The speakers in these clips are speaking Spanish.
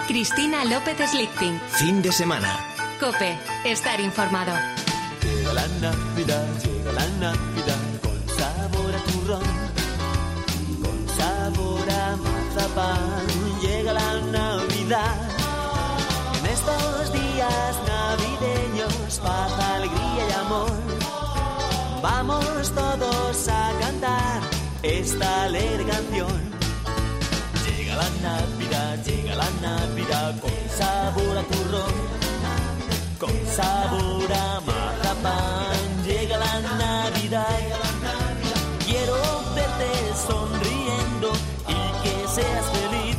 Cristina López Slichting. Fin de semana. COPE. Estar informado. Llega la Navidad con sabor a turrón, con sabor a mazapán. Llega la Navidad. En estos días navideños, paz, alegría y amor. Vamos todos a cantar esta alegre canción. Llega la Navidad con sabor a turrón, con sabor a mazapán. Llega la Navidad, quiero verte sonriendo y que seas feliz.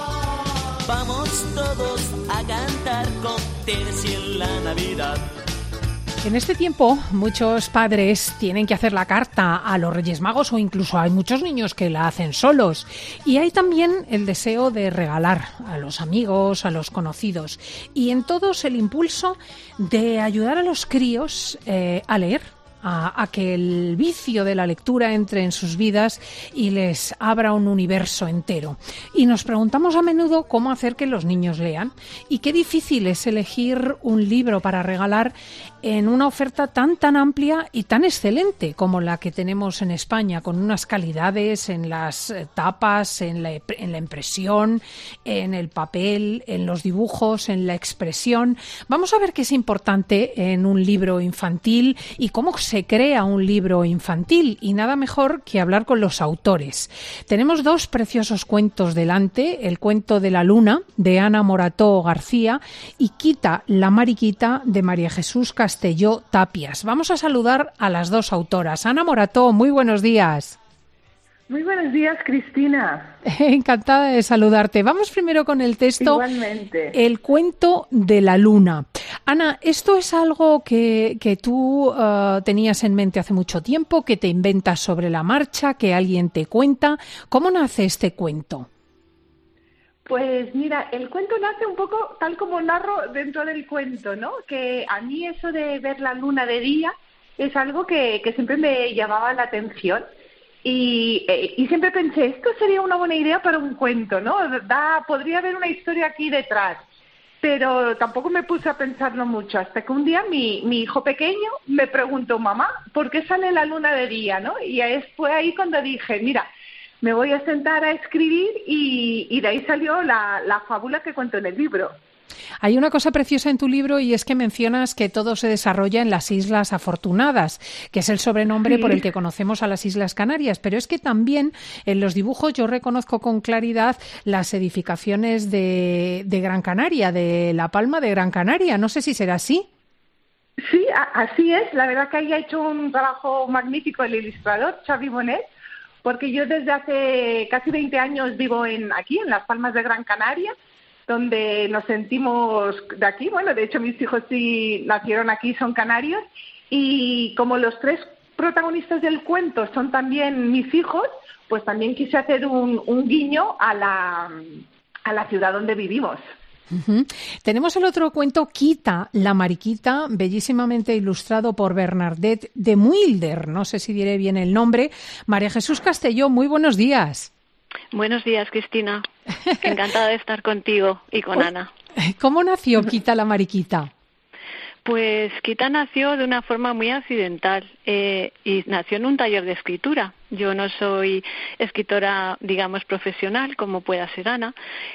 Vamos todos a cantar con Terci en la Navidad. En este tiempo, muchos padres tienen que hacer la carta a los Reyes Magos o incluso hay muchos niños que la hacen solos. Y hay también el deseo de regalar a los amigos, a los conocidos. Y en todos el impulso de ayudar a los críos a leer. A que el vicio de la lectura entre en sus vidas y les abra un universo entero. Y nos preguntamos a menudo cómo hacer que los niños lean y qué difícil es elegir un libro para regalar en una oferta tan amplia y tan excelente como la que tenemos en España, con unas calidades en las tapas, en la impresión, en el papel, en los dibujos, en la expresión. Vamos a ver qué es importante en un libro infantil y cómo se crea un libro infantil, y nada mejor que hablar con los autores. Tenemos dos preciosos cuentos delante, el cuento de la luna de Ana Morató García y Quita la mariquita de María Jesús Castelló Tapias. Vamos a saludar a las dos autoras. Ana Morató, muy buenos días. Muy buenos días, Cristina. Encantada de saludarte. Vamos primero con el texto. Igualmente. El cuento de la luna. Ana, ¿esto es algo que tú tenías en mente hace mucho tiempo, que te inventas sobre la marcha, que alguien te cuenta? ¿Cómo nace este cuento? Pues mira, el cuento nace un poco tal como narro dentro del cuento, ¿no? Que a mí eso de ver la luna de día es algo que siempre me llamaba la atención. Y siempre pensé, esto sería una buena idea para un cuento, ¿no? Podría haber una historia aquí detrás, pero tampoco me puse a pensarlo mucho, hasta que un día mi hijo pequeño me preguntó, mamá, ¿por qué sale la luna de día, no? Y fue ahí cuando dije, mira, me voy a sentar a escribir y de ahí salió la fábula que cuento en el libro. Hay una cosa preciosa en tu libro y es que mencionas que todo se desarrolla en las Islas Afortunadas, que es el sobrenombre por el que conocemos a las Islas Canarias, pero es que también en los dibujos yo reconozco con claridad las edificaciones de Gran Canaria, de La Palma de Gran Canaria. No sé si será así. Sí, así es. La verdad que ahí ha hecho un trabajo magnífico el ilustrador Xavi Bonet, porque yo desde hace casi 20 años vivo aquí, en Las Palmas de Gran Canaria, donde nos sentimos de aquí. Bueno, de hecho mis hijos sí nacieron aquí, son canarios, y como los tres protagonistas del cuento son también mis hijos, pues también quise hacer un guiño a la ciudad donde vivimos. Uh-huh. Tenemos el otro cuento, Quita la mariquita, bellísimamente ilustrado por Bernadette de Mulder, no sé si diré bien el nombre. María Jesús Castelló, muy buenos días. Buenos días, Cristina. Encantada de estar contigo y con Ana. ¿Cómo nació Quita la mariquita? Pues Quita nació de una forma muy accidental y nació en un taller de escritura. Yo no soy escritora, digamos, profesional, como pueda ser Ana.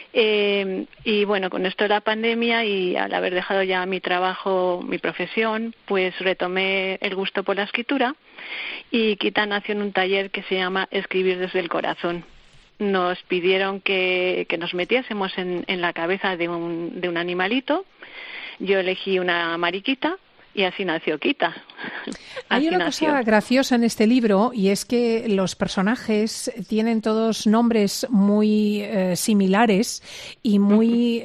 Y bueno, con esto de la pandemia y al haber dejado ya mi trabajo, mi profesión, pues retomé el gusto por la escritura. Y Quita nació en un taller que se llama Escribir desde el corazón. Nos pidieron que nos metiésemos en la cabeza de un animalito. Yo elegí una mariquita y así nació Quita. Hay una cosa graciosa en este libro y es que los personajes tienen todos nombres muy similares y muy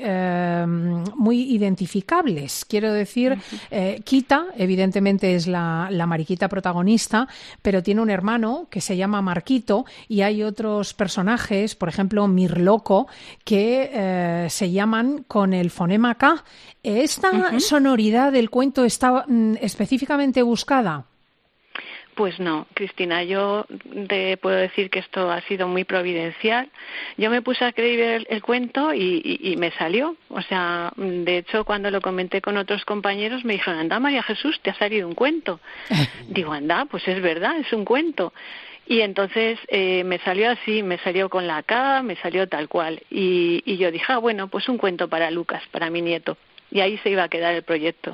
identificables. Quiero decir, Quita, evidentemente es la mariquita protagonista, pero tiene un hermano que se llama Marquito y hay otros personajes, por ejemplo, Mirloco, que se llaman con el fonema K. ¿Esta sonoridad del cuento está específicamente buscada? Pues no, Cristina, yo te puedo decir que esto ha sido muy providencial. Yo me puse a escribir el cuento y me salió. O sea, de hecho, cuando lo comenté con otros compañeros me dijeron, anda, María Jesús, te ha salido un cuento. Digo, anda, pues es verdad, es un cuento. Y entonces me salió así, me salió con la K, me salió tal cual. Y yo dije, bueno, pues un cuento para Lucas, para mi nieto. Y ahí se iba a quedar el proyecto.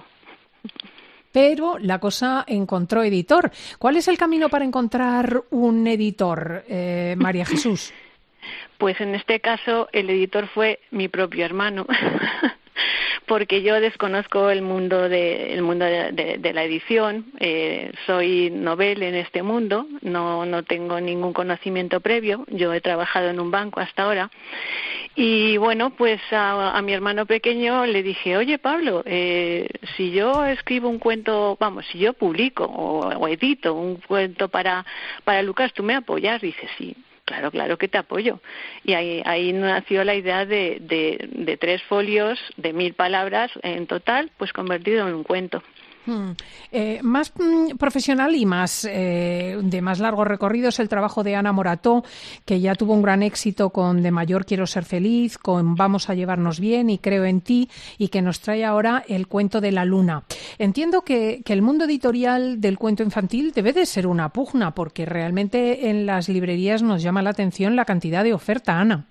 Pero la cosa encontró editor. ¿Cuál es el camino para encontrar un editor, María Jesús? Pues en este caso el editor fue mi propio hermano, porque yo desconozco el mundo de la edición. Soy novel en este mundo, no tengo ningún conocimiento previo. Yo he trabajado en un banco hasta ahora. Y bueno, pues a mi hermano pequeño le dije, oye Pablo, si yo escribo un cuento, si yo publico o edito un cuento para Lucas, ¿tú me apoyas? Dice, sí, claro que te apoyo. Y ahí nació la idea de 3 folios de 1000 palabras en total, pues convertido en un cuento. Más profesional y más de más largo recorrido es el trabajo de Ana Morató, que ya tuvo un gran éxito con De mayor quiero ser feliz, con Vamos a llevarnos bien y Creo en ti, y que nos trae ahora El cuento de la luna. Entiendo que el mundo editorial del cuento infantil debe de ser una pugna, porque realmente en las librerías nos llama la atención la cantidad de oferta, Ana.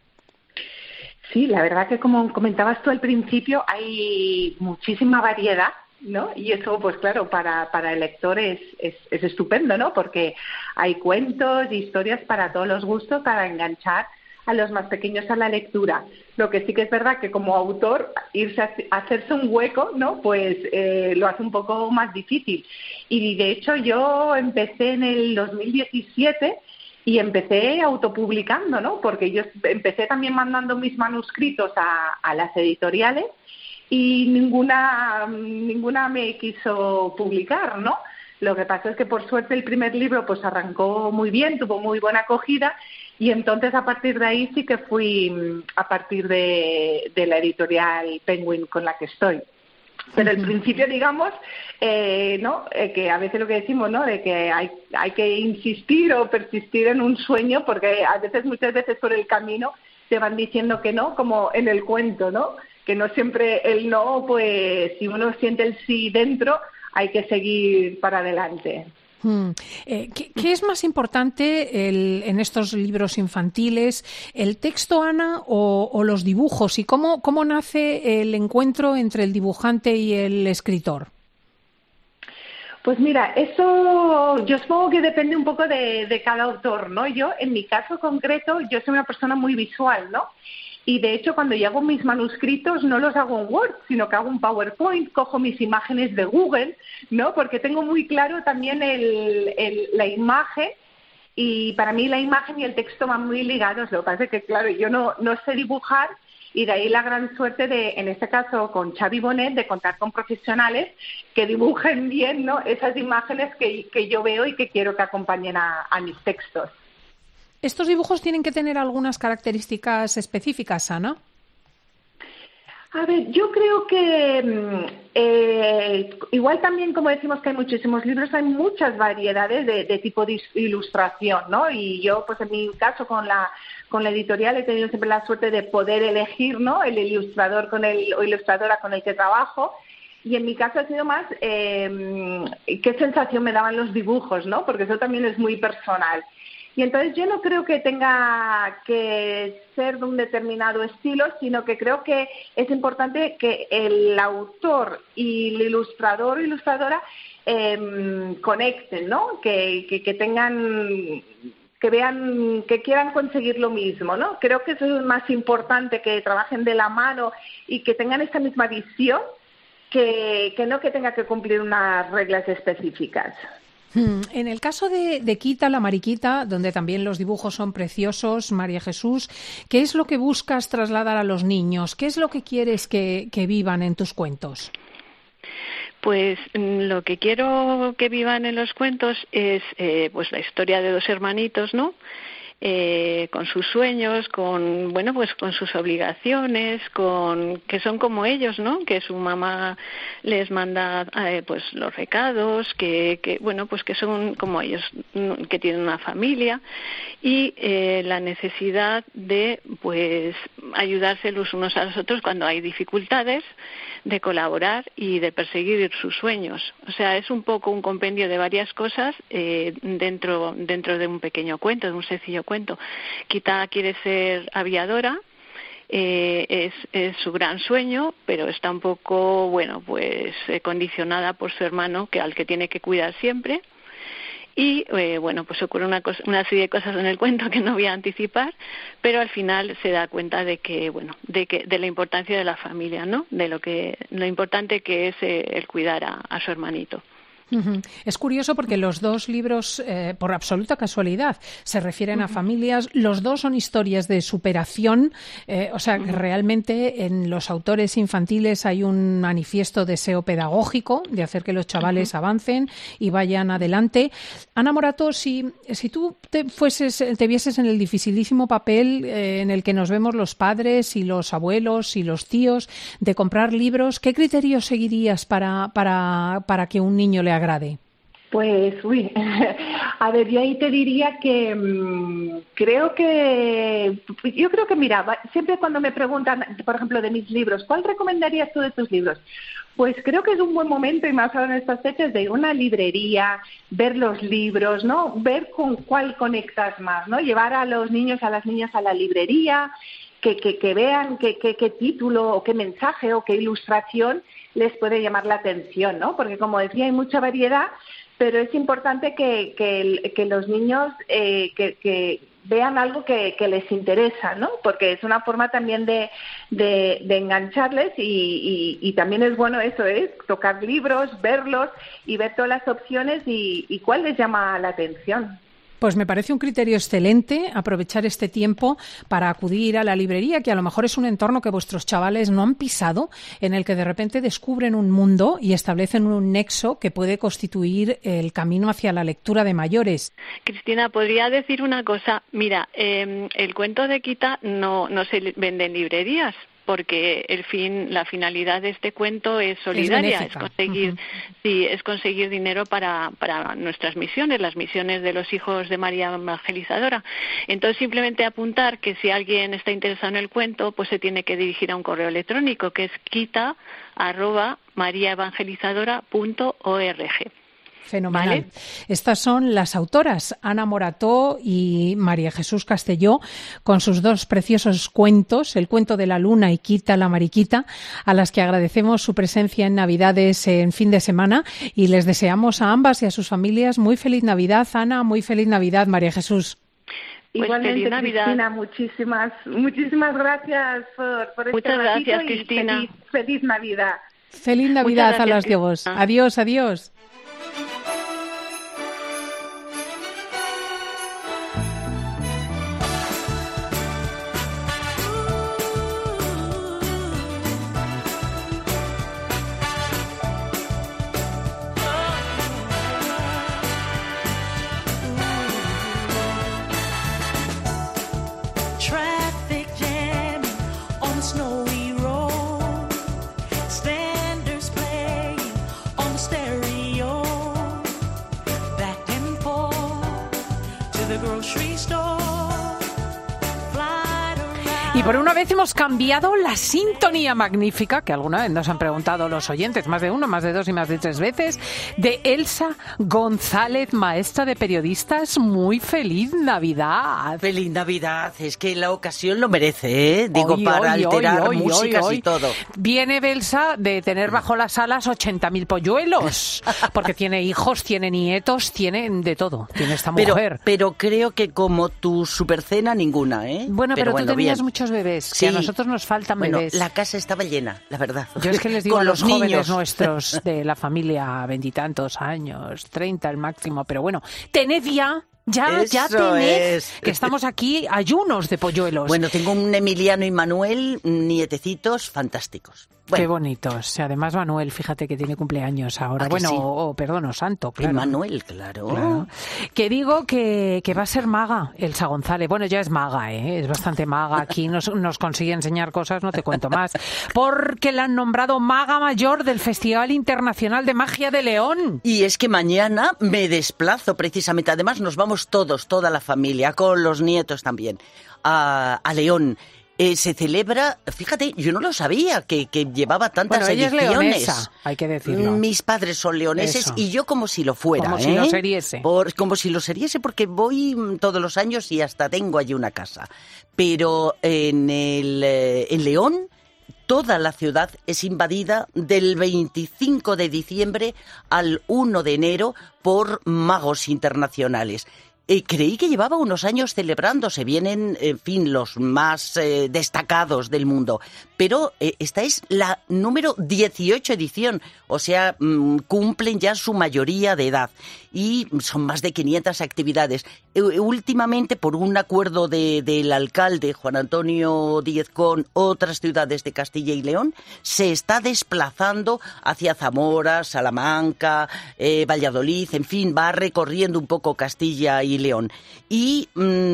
Sí, la verdad que como comentabas tú al principio, hay muchísima variedad, ¿no? Y eso, pues claro, para el lector es estupendo, ¿no? Porque hay cuentos y historias para todos los gustos, para enganchar a los más pequeños a la lectura. Lo que sí que es verdad que como autor, hacerse un hueco, ¿no? Pues lo hace un poco más difícil. Y de hecho yo empecé en el 2017 y empecé autopublicando, ¿no? Porque yo empecé también mandando mis manuscritos a las editoriales, y ninguna me quiso publicar, ¿no? Lo que pasa es que por suerte el primer libro pues arrancó muy bien, tuvo muy buena acogida, y entonces a partir de ahí sí que fui a partir de la editorial Penguin con la que estoy. Pero el principio, digamos, ¿no? Que a veces lo que decimos, ¿no? De que hay que insistir o persistir en un sueño, porque muchas veces por el camino te van diciendo que no, como en el cuento, ¿no? Que no siempre el no, pues si uno siente el sí dentro, hay que seguir para adelante. ¿Qué es más importante en estos libros infantiles, el texto, Ana, o los dibujos? ¿Y cómo nace el encuentro entre el dibujante y el escritor? Pues mira, eso yo supongo que depende un poco de cada autor, ¿no? Yo, en mi caso concreto, yo soy una persona muy visual, ¿no? Y de hecho, cuando yo hago mis manuscritos, no los hago en Word, sino que hago un PowerPoint, cojo mis imágenes de Google, ¿no? Porque tengo muy claro también la imagen, y para mí la imagen y el texto van muy ligados. Lo que pasa es que, claro, yo no sé dibujar, y de ahí la gran suerte en este caso, con Xavi Bonet, de contar con profesionales que dibujen bien, ¿no? Esas imágenes que yo veo y que quiero que acompañen a mis textos. ¿Estos dibujos tienen que tener algunas características específicas, Ana? A ver, yo creo que igual también, como decimos que hay muchísimos libros, hay muchas variedades de tipo de ilustración, ¿no? Y yo, pues en mi caso, con la editorial he tenido siempre la suerte de poder elegir, ¿no? El ilustrador o ilustradora con el que trabajo. Y en mi caso ha sido más qué sensación me daban los dibujos, ¿no? Porque eso también es muy personal. Y entonces yo no creo que tenga que ser de un determinado estilo, sino que creo que es importante que el autor y el ilustrador o ilustradora conecten, ¿no? Que tengan, que vean, que quieran conseguir lo mismo, ¿no? Creo que eso es más importante, que trabajen de la mano y que tengan esta misma visión, que no que tenga que cumplir unas reglas específicas. En el caso de Quita, la Mariquita, donde también los dibujos son preciosos, María Jesús, ¿qué es lo que buscas trasladar a los niños? ¿Qué es lo que quieres que vivan en tus cuentos? Pues lo que quiero que vivan en los cuentos es pues la historia de 2 hermanitos, ¿no? con sus sueños, con sus obligaciones, que son como ellos, ¿no? Que su mamá les manda pues los recados, que son como ellos, que tienen una familia, y la necesidad de pues ayudarse los unos a los otros cuando hay dificultades, de colaborar y de perseguir sus sueños. O sea, es un poco un compendio de varias cosas dentro de un pequeño cuento, de un sencillo cuento. Kita quiere ser aviadora, es su gran sueño, pero está un poco, condicionada por su hermano, al que tiene que cuidar siempre. Y pues ocurre una serie de cosas en el cuento que no voy a anticipar, pero al final se da cuenta de la importancia de la familia, ¿no? De lo importante que es el cuidar a su hermanito. Es curioso porque los dos libros, por absoluta casualidad, se refieren a familias. Los dos son historias de superación. Que realmente en los autores infantiles hay un manifiesto deseo pedagógico de hacer que los chavales avancen y vayan adelante. Ana Morató, si tú te vieses en el dificilísimo papel en el que nos vemos los padres y los abuelos y los tíos de comprar libros, ¿qué criterios seguirías para que un niño le agrade? Pues, a ver, yo ahí te diría que yo creo que, mira, siempre cuando me preguntan, por ejemplo, de mis libros, ¿cuál recomendarías tú de tus libros? Pues creo que es un buen momento, y más ahora en estas fechas, de ir a una librería, ver los libros, ¿no? Ver con cuál conectas más, ¿no? Llevar a los niños, a las niñas a la librería, que vean qué título o qué mensaje o qué ilustración les puede llamar la atención, ¿no? Porque, como decía, hay mucha variedad, pero es importante que los niños que vean algo que les interesa, ¿no? Porque es una forma también de engancharles y también es bueno eso, tocar libros, verlos y ver todas las opciones y cuál les llama la atención. Pues me parece un criterio excelente aprovechar este tiempo para acudir a la librería, que a lo mejor es un entorno que vuestros chavales no han pisado, en el que de repente descubren un mundo y establecen un nexo que puede constituir el camino hacia la lectura de mayores. Cristina, podría decir una cosa. Mira, el cuento de Kita no se vende en librerías, porque la finalidad de este cuento es solidaria, es conseguir dinero para nuestras misiones, las misiones de los hijos de María Evangelizadora. Entonces, simplemente apuntar que si alguien está interesado en el cuento, pues se tiene que dirigir a un correo electrónico, que es kita@mariaevangelizadora.org. Fenomenal. ¿Vale? Estas son las autoras, Ana Morató y María Jesús Castelló, con sus dos preciosos cuentos, El cuento de la luna y Kita la mariquita, a las que agradecemos su presencia en Navidades en fin de semana, y les deseamos a ambas y a sus familias muy feliz Navidad, Ana, muy feliz Navidad, María Jesús. Pues igualmente, Navidad. Cristina, muchísimas gracias por este Muchas ratito. Gracias, Cristina. Y feliz Navidad. Feliz Navidad a las dos. Adiós, adiós. Y por una vez hemos cambiado la sintonía magnífica, que alguna vez nos han preguntado los oyentes, más de uno, más de dos y más de tres veces, de Elsa González, maestra de periodistas. Muy feliz Navidad. Feliz Navidad, es que la ocasión lo merece, ¿eh? Digo, para alterar músicas y todo. Viene Elsa de tener bajo las alas 80.000 polluelos, porque tiene hijos, tiene nietos, tiene de todo, tiene esta mujer. Pero creo que como tu supercena, ninguna, ¿eh? Bueno, pero tú tenías muchos bebés, sí. Que a nosotros nos faltan bebés. La casa estaba llena, la verdad. Yo es que les digo con a los niños jóvenes nuestros de la familia, 20 y tantos años, 30 el máximo, pero bueno, tened ya Ya Eso tened es. que estamos aquí ayunos de polluelos. Bueno, tengo un Emiliano y Manuel, nietecitos fantásticos. Bueno, Qué bonitos. Además, Manuel, fíjate que tiene cumpleaños ahora. ¿A que Bueno, sí? perdón, santo, claro. y Manuel, claro. Claro. Que digo que va a ser maga Elsa González. Bueno, ya es maga, ¿eh? Es bastante maga. Aquí nos consigue enseñar cosas, no te cuento más. Porque la han nombrado maga mayor del Festival Internacional de Magia de León. Y es que mañana me desplazo precisamente. Además, nos vamos todos, toda la familia, con los nietos también, a León. Se celebra, fíjate, yo no lo sabía, que llevaba tantas Bueno, ella es ediciones. leonesa, hay que decirlo. Mis padres son leoneses Eso. y yo como si lo fuera. Como si lo seriese. Como si lo seriese, porque voy todos los años y hasta tengo allí una casa. Pero en León, toda la ciudad es invadida del 25 de diciembre al 1 de enero por magos internacionales. Creí que llevaba unos años celebrándose, vienen, en fin, los más destacados del mundo, pero esta es la número 18 edición, o sea, cumplen ya su mayoría de edad y son más de 500 actividades. Últimamente, por un acuerdo del alcalde Juan Antonio Díez con otras ciudades de Castilla y León, se está desplazando hacia Zamora, Salamanca, Valladolid, en fin, va recorriendo un poco Castilla y León. Y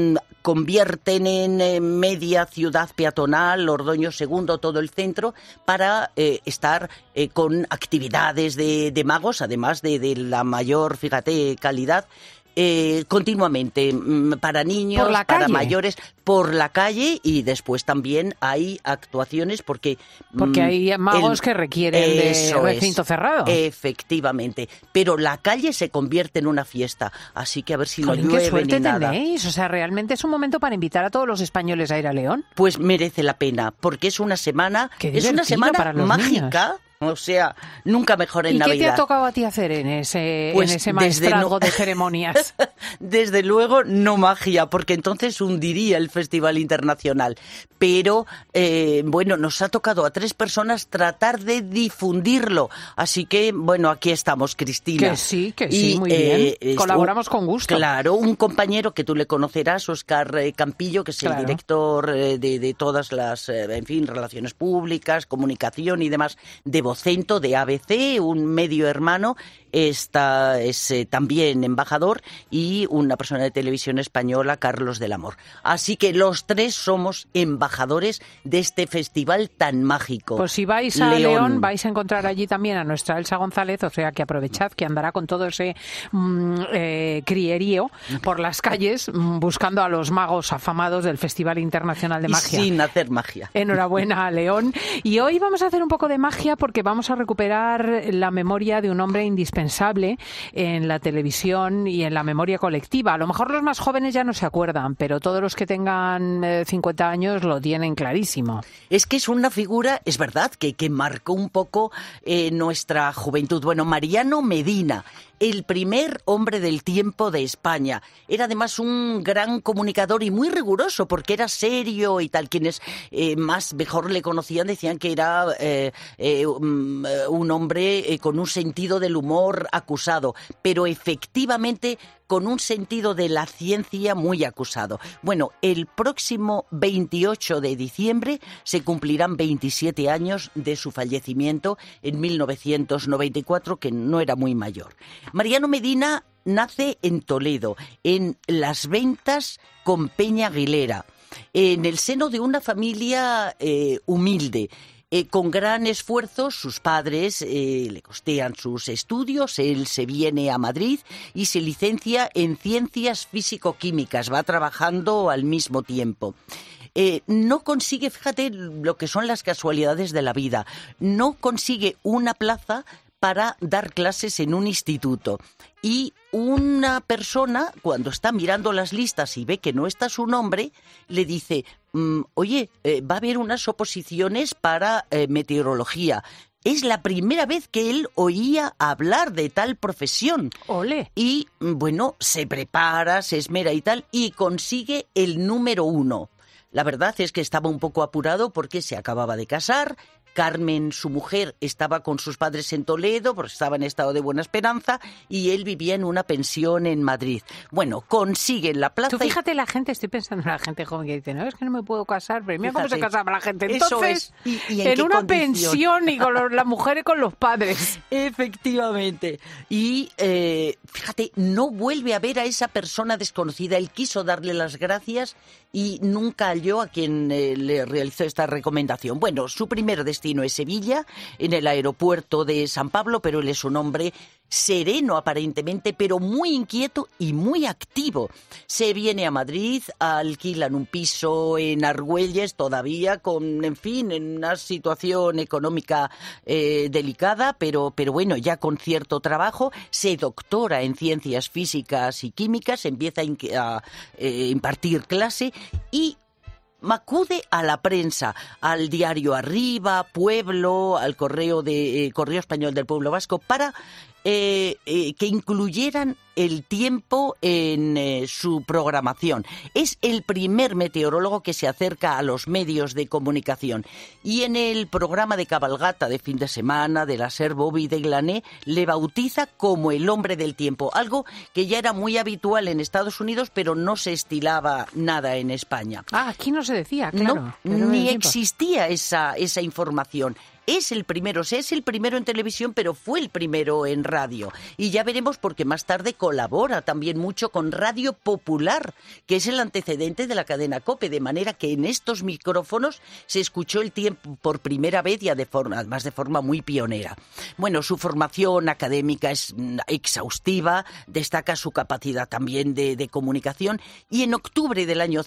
convierten en media ciudad peatonal, Ordoño II, todo el centro, para estar con actividades de magos, además de la mayor, fíjate, calidad, continuamente, para niños, Por la para calle. mayores, por la calle, y después también hay actuaciones porque hay magos que requieren de Eso recinto es, cerrado. Efectivamente, pero la calle se convierte en una fiesta, así que a ver si no Jolín, llueve qué suerte ni nada. tenéis. O sea, realmente es un momento para invitar a todos los españoles a ir a León. Pues merece la pena, porque es una semana, Qué es una divertido semana para los mágica. O sea, nunca mejor en ¿Y Navidad. qué te ha tocado a ti hacer en ese Pues desde maestrazgo no- de ceremonias? Desde luego no magia, porque entonces hundiría el Festival Internacional. Pero, bueno, nos ha tocado a 3 personas tratar de difundirlo. Así que, bueno, aquí estamos, Cristina. Que sí, muy bien. Colaboramos con gusto. Claro, un compañero que tú le conocerás, Óscar Campillo, que es el Claro. director de todas las, en fin, relaciones públicas, comunicación y demás, de Vocento, de ABC, un medio hermano, es también embajador, y una persona de televisión española, Carlos del Amor. Así que los 3 somos embajadores de este festival tan mágico. Pues si vais a León, vais a encontrar allí también a nuestra Elsa González, o sea que aprovechad que andará con todo ese crierío por las calles buscando a los magos afamados del Festival Internacional de Y Magia. sin hacer magia. Enhorabuena a León. Y hoy vamos a hacer un poco de magia porque vamos a recuperar la memoria de un hombre indispensable en la televisión y en la memoria colectiva. A lo mejor los más jóvenes ya no se acuerdan, pero todos los que tengan 50 años lo tienen clarísimo. Es que es una figura, es verdad, que marcó un poco nuestra juventud. Bueno, Mariano Medina, el primer hombre del tiempo de España. Era además un gran comunicador y muy riguroso porque era serio y tal. Quienes mejor le conocían decían que era un hombre con un sentido del humor acusado, pero efectivamente con un sentido de la ciencia muy acusado. Bueno, el próximo 28 de diciembre se cumplirán 27 años de su fallecimiento en 1994, que no era muy mayor. Mariano Medina nace en Toledo, en Las Ventas con Peña Aguilera, en el seno de una familia humilde. Con gran esfuerzo, sus padres le costean sus estudios, él se viene a Madrid y se licencia en Ciencias Físico-Químicas, va trabajando al mismo tiempo. No consigue, fíjate lo que son las casualidades de la vida, no consigue una plaza para dar clases en un instituto. Y una persona, cuando está mirando las listas y ve que no está su nombre, le dice, oye, va a haber unas oposiciones para meteorología. Es la primera vez que él oía hablar de tal profesión. ¡Ole! Y, bueno, se prepara, se esmera y tal, y consigue el número 1. La verdad es que estaba un poco apurado porque se acababa de casar, Carmen, su mujer, estaba con sus padres en Toledo, porque estaba en estado de buena esperanza, y él vivía en una pensión en Madrid. Bueno, consiguen la plaza. Tú fíjate, la gente, estoy pensando en la gente joven que dice, no, es que no me puedo casar, pero mira cómo se Fíjate, casaba la gente. eso Entonces, es. ¿Y en qué una condición? pensión y con las mujeres con los padres. Efectivamente. Y fíjate, no vuelve a ver a esa persona desconocida. Él quiso darle las gracias y nunca halló a quien le realizó esta recomendación. Bueno, su primer destino es Sevilla, en el aeropuerto de San Pablo, pero él es un hombre sereno aparentemente, pero muy inquieto y muy activo. Se viene a Madrid, alquilan un piso en Argüelles, todavía con, en fin, en una situación económica delicada, pero bueno, ya con cierto trabajo. Se doctora en ciencias físicas y químicas, empieza a impartir clase y acude a la prensa, al diario Arriba, Pueblo, al Correo Español del Pueblo Vasco, para que incluyeran el tiempo en su programación. Es el primer meteorólogo que se acerca a los medios de comunicación. Y en el programa de cabalgata de fin de semana de la SER, Bobby de Glané le bautiza como el hombre del tiempo, algo que ya era muy habitual en Estados Unidos, pero no se estilaba nada en España. Aquí no se decía, claro. No, ni existía esa información. Es el primero en televisión, pero fue el primero en radio. Y ya veremos porque más tarde colabora también mucho con Radio Popular, que es el antecedente de la cadena COPE, de manera que en estos micrófonos se escuchó el tiempo por primera vez y además de forma muy pionera. Bueno, su formación académica es exhaustiva, destaca su capacidad también de comunicación, y en octubre del año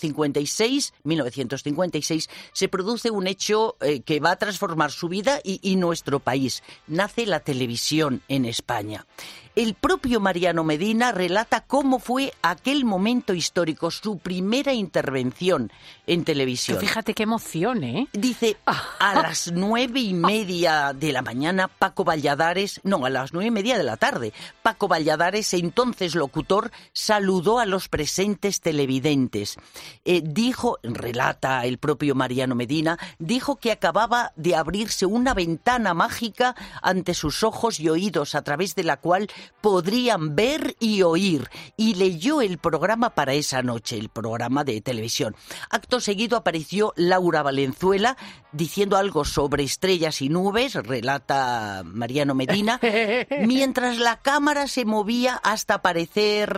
1956, se produce un hecho que va a transformar su vida y nuestro país. Nace la televisión en España. El propio Mariano Medina relata cómo fue aquel momento histórico, su primera intervención en televisión. Pero fíjate qué emoción, ¿eh? Dice, a las 9:30 de la mañana, a las 9:30 de la tarde, Paco Valladares, entonces locutor, saludó a los presentes televidentes. Relata el propio Mariano Medina, dijo que acababa de abrirse una ventana mágica ante sus ojos y oídos, a través de la cual podrían ver y oír, y leyó el programa para esa noche, el programa de televisión. Acto seguido apareció Laura Valenzuela diciendo algo sobre estrellas y nubes, relata Mariano Medina, mientras la cámara se movía hasta aparecer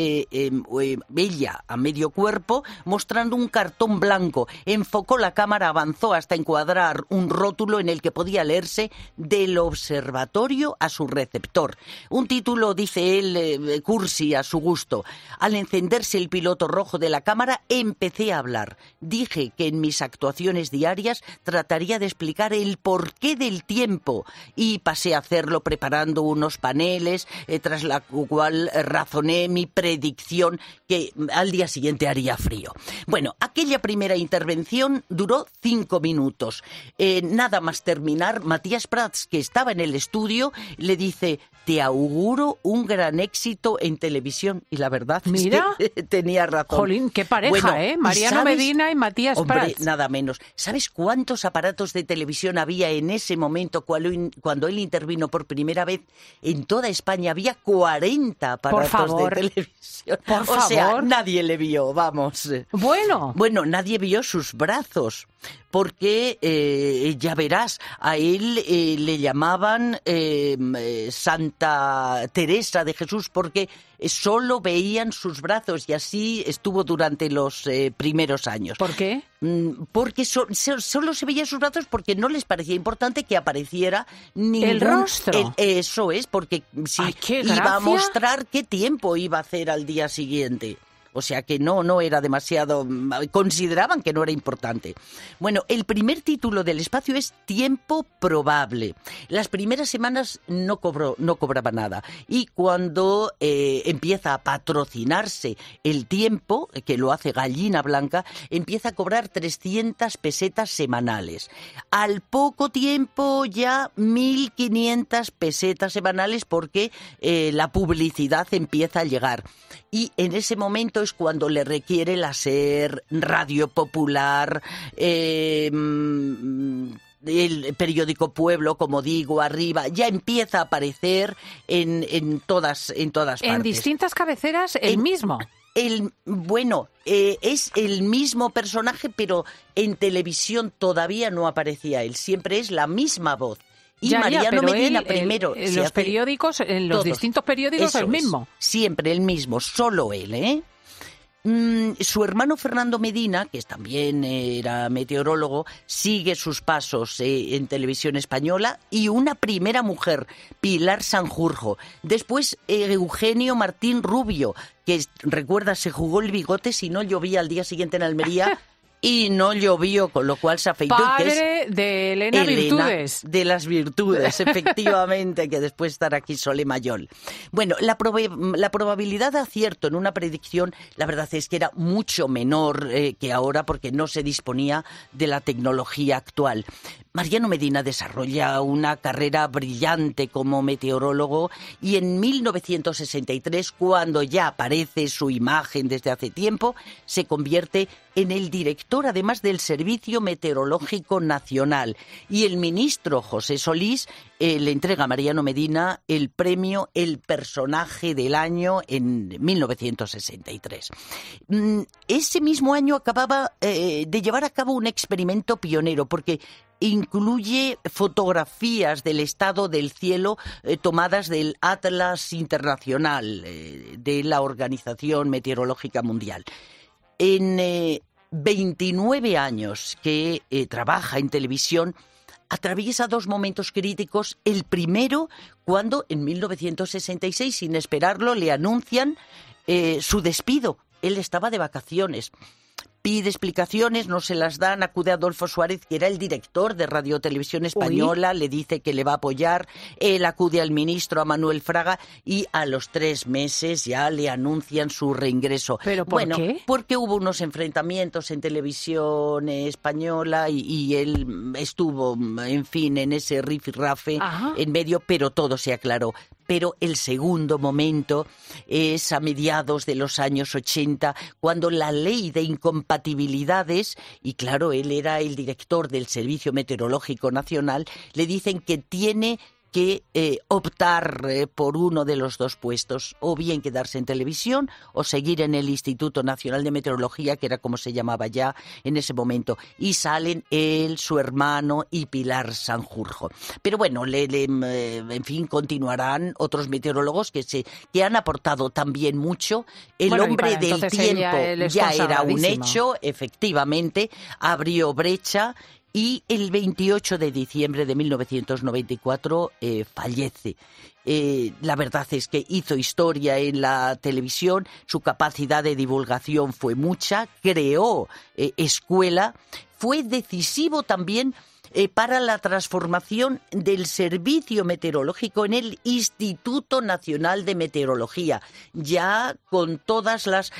ella a medio cuerpo, mostrando un cartón blanco. Enfocó la cámara, avanzó hasta encuadrar un rótulo en el que podía leerse "Del observatorio a su receptor". Un título, dice él, cursi a su gusto. Al encenderse el piloto rojo de la cámara, empecé a hablar. Dije que en mis actuaciones diarias trataría de explicar el porqué del tiempo y pasé a hacerlo preparando unos paneles, tras la cual razoné mi predicción que al día siguiente haría frío. Bueno, aquella primera intervención duró 5 minutos. Nada más terminar, Matías Prats, que estaba en el estudio, le dice: te auguro un gran éxito en televisión. Y la verdad, mira, es que tenía razón. Jolín, qué pareja, bueno, Mariano Medina y Matías Prats. Hombre, nada menos. ¿Sabes cuántos aparatos de televisión había en ese momento cuando él intervino por primera vez? En toda España había 40 aparatos de televisión. Por favor. O sea, nadie le vio, vamos. Bueno, nadie vio sus brazos, porque ya verás, a él le llamaban Santa Teresa de Jesús, porque solo veían sus brazos, y así estuvo durante los primeros años. ¿Por qué? Porque solo se veían sus brazos, porque no les parecía importante que apareciera ningún... El rostro. Eso es, porque iba a mostrar qué tiempo iba a hacer al día siguiente. O sea que no era demasiado... Consideraban que no era importante. Bueno, el primer título del espacio es Tiempo Probable. Las primeras semanas no cobraba nada. Y cuando empieza a patrocinarse el tiempo, que lo hace Gallina Blanca, empieza a cobrar 300 pesetas semanales. Al poco tiempo ya 1.500 pesetas semanales, porque la publicidad empieza a llegar. Y en ese momento es cuando le requiere la SER, Radio Popular, el periódico Pueblo, como digo, Arriba, ya empieza a aparecer en todas partes. En distintas cabeceras el mismo. Es el mismo personaje, pero en televisión todavía no aparecía él. Siempre es la misma voz. Y Mariano Medina primero. En los periódicos, en los distintos periódicos, el mismo. Siempre el mismo, solo él, ¿eh? Su hermano Fernando Medina, que también era meteorólogo, sigue sus pasos en televisión española, y una primera mujer, Pilar Sanjurjo. Después Eugenio Martín Rubio, que recuerda, se jugó el bigote si no llovía al día siguiente en Almería. Y no llovió, con lo cual se afeitó. Padre de Elena Virtudes. De las virtudes, efectivamente, que después estará aquí Sole Mayol. Bueno, la probabilidad de acierto en una predicción, la verdad es que era mucho menor que ahora, porque no se disponía de la tecnología actual. Mariano Medina desarrolla una carrera brillante como meteorólogo, y en 1963, cuando ya aparece su imagen desde hace tiempo, se convierte en el director, además, del Servicio Meteorológico Nacional. Y el ministro José Solís le entrega a Mariano Medina el premio El Personaje del Año en 1963. Ese mismo año acababa de llevar a cabo un experimento pionero, porque incluye fotografías del estado del cielo tomadas del Atlas Internacional de la Organización Meteorológica Mundial. En 29 años que trabaja en televisión, atraviesa dos momentos críticos. El primero, cuando en 1966, sin esperarlo, le anuncian su despido. Él estaba de vacaciones. Pide explicaciones, no se las dan, acude a Adolfo Suárez, que era el director de Radio Televisión Española, le dice que le va a apoyar, él acude al ministro, a Manuel Fraga, y a los 3 meses ya le anuncian su reingreso. ¿Pero por qué? Porque hubo unos enfrentamientos en Televisión Española y él estuvo, en fin, en ese rifirrafe en medio, pero todo se aclaró. Pero el segundo momento es a mediados de los años 80, cuando la ley de incompatibilidades, y claro, él era el director del Servicio Meteorológico Nacional, le dicen que tiene que optar por uno de los dos puestos, o bien quedarse en televisión o seguir en el Instituto Nacional de Meteorología, que era como se llamaba ya en ese momento. Y salen él, su hermano y Pilar Sanjurjo. Pero bueno, en fin, continuarán otros meteorólogos que han aportado también mucho. El hombre del tiempo ya era un hecho, efectivamente, abrió brecha. Y el 28 de diciembre de 1994 fallece. La verdad es que hizo historia en la televisión, su capacidad de divulgación fue mucha, creó escuela, fue decisivo también para la transformación del servicio meteorológico en el Instituto Nacional de Meteorología, ya con todas las